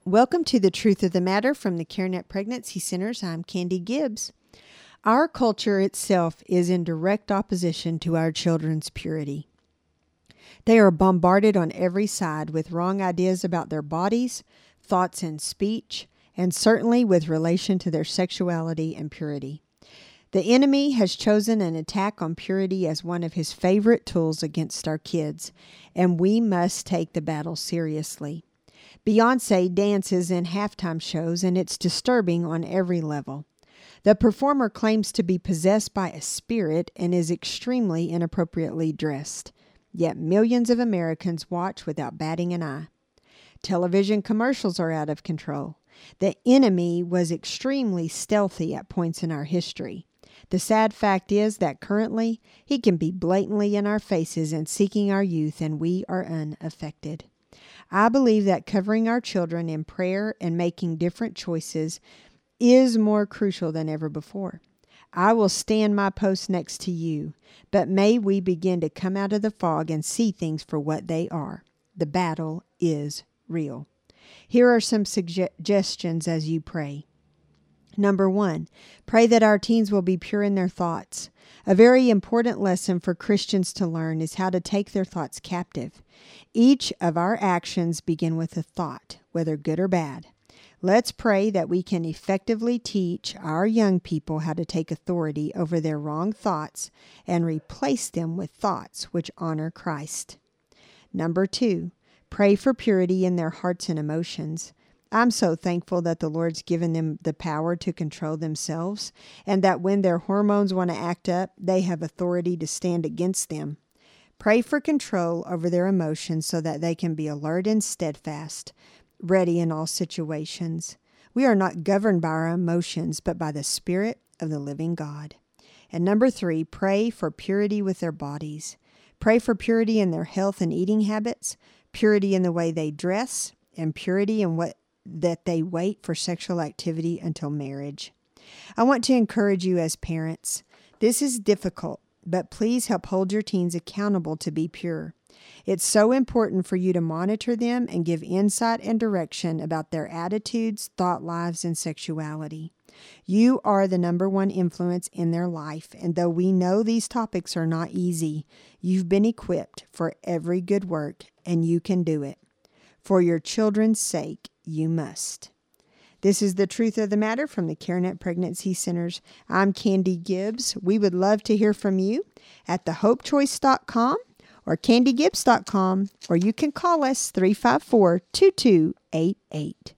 Welcome to the Truth of the Matter from the CareNet Pregnancy Centers. I'm Candy Gibbs. Our culture itself is in direct opposition to our children's purity. They are bombarded on every side with wrong ideas about their bodies, thoughts and speech, and certainly with relation to their sexuality and purity. The enemy has chosen an attack on purity as one of his favorite tools against our kids, and we must take the battle seriously. Beyoncé dances in halftime shows, and it's disturbing on every level. The performer claims to be possessed by a spirit and is extremely inappropriately dressed. Yet millions of Americans watch without batting an eye. Television commercials are out of control. The enemy was extremely stealthy at points in our history. The sad fact is that currently he can be blatantly in our faces and seeking our youth, and we are unaffected. I believe that covering our children in prayer and making different choices is more crucial than ever before. I will stand my post next to you, but may we begin to come out of the fog and see things for what they are. The battle is real. Here are some suggestions as you pray. Number 1, pray that our teens will be pure in their thoughts. A very important lesson for Christians to learn is how to take their thoughts captive. Each of our actions begin with a thought, whether good or bad. Let's pray that we can effectively teach our young people how to take authority over their wrong thoughts and replace them with thoughts which honor Christ. Number 2, pray for purity in their hearts and emotions. I'm so thankful that the Lord's given them the power to control themselves, and that when their hormones want to act up, they have authority to stand against them. Pray for control over their emotions so that they can be alert and steadfast, ready in all situations. We are not governed by our emotions, but by the Spirit of the living God. And number 3, pray for purity with their bodies. Pray for purity in their health and eating habits, purity in the way they dress, and purity in that they wait for sexual activity until marriage. I want to encourage you as parents. This is difficult, but please help hold your teens accountable to be pure. It's so important for you to monitor them and give insight and direction about their attitudes, thought lives, and sexuality. You are the number one influence in their life, and though we know these topics are not easy, you've been equipped for every good work, and you can do it. For your children's sake, you must. This is the Truth of the Matter from the CareNet Pregnancy Centers. I'm Candy Gibbs. We would love to hear from you at thehopechoice.com or candygibbs.com, or you can call us 354-2288.